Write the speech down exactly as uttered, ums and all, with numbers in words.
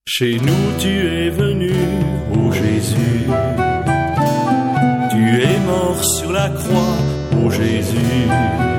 Chez nous tu es venu, ô Jésus. Tu es mort sur la croix, ô Jésus.